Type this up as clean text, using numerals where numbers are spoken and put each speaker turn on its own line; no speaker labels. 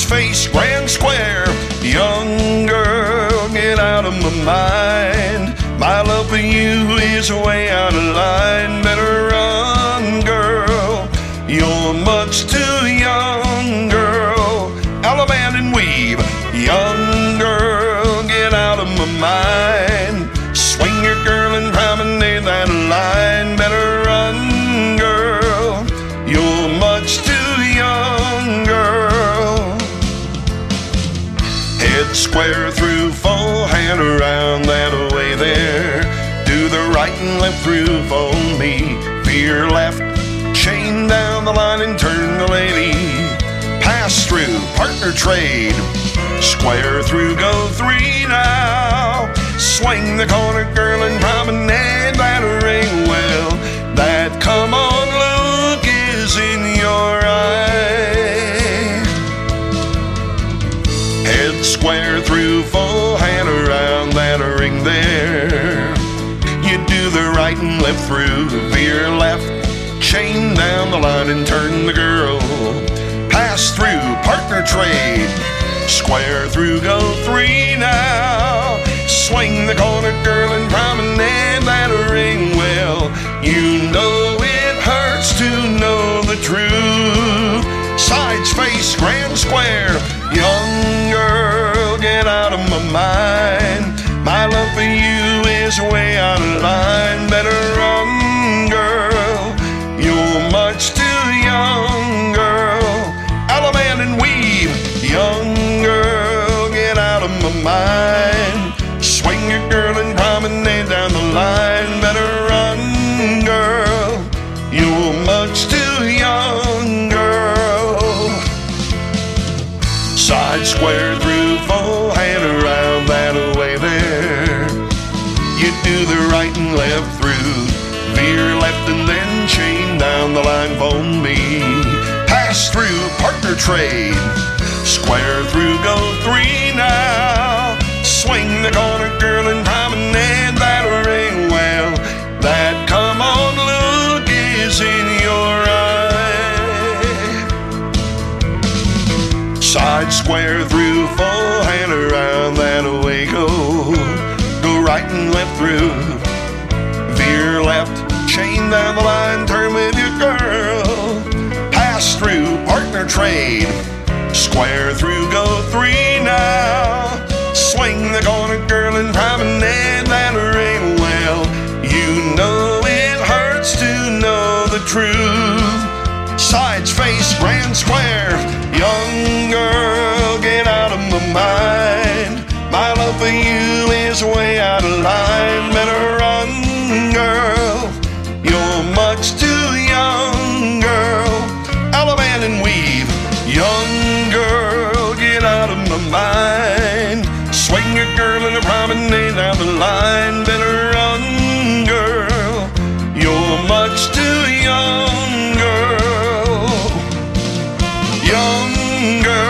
Sides, face, grand square. Young girl, get out of my mind. My love for you is way out of line. Better run, girl, you're much too young, girl. Alabama and weave. Young girl, get out of my mind. Swing your girl and promenade that line. Better run, girl, you're much too young, girl. Head square through, full hand around that way there. Do the right and left through for me. Veer left, chain down the line and turn the lady. Pass through, partner trade. Square through, go 3 now. Swing the corner, girl, and promenade that ring well. That come on look is in your eye. Head square through, full hand around that ring there. You do the right and left through, veer left, chain down the line and turn the girl. Pass through, partner trade. Square through, go 3 now. Swing the corner, girl, and promenade that ring well. You know it hurts to know the truth. Sides, face, grand square. Young girl, get out of my mind. My love for you is way out of line. Better run, girl, you're much too young, girl. Alabama and weave. Young girl, get out of my mind. Swing your girl and promenade down the line. Better run, girl, you're much too young, girl. Side square through, full hand around that way there. You do the right and left through, veer left and then chain down the line for me. Pass through, partner trade. Square through, go 3 now. Swing the corner, girl, and promenade that ring well. That come on look is in your eye. Side square through, full hand around that way go. Go right and left through, veer left, chain down the line, turn with your girl. Pass through, partner trade. Square through, go 3 now. Swing the corner, girl, and promenade that ring well. You know it hurts to know the truth. Sides, face, grand square. Young girl, get out of my mind. My love for you is way out of line. Better run, girl, you're much too young, girl. Alabama and weave. Young girl, get out of my mind. Swing your girl in a promenade down the line. Better run, girl, you're much too young, girl. Young girl.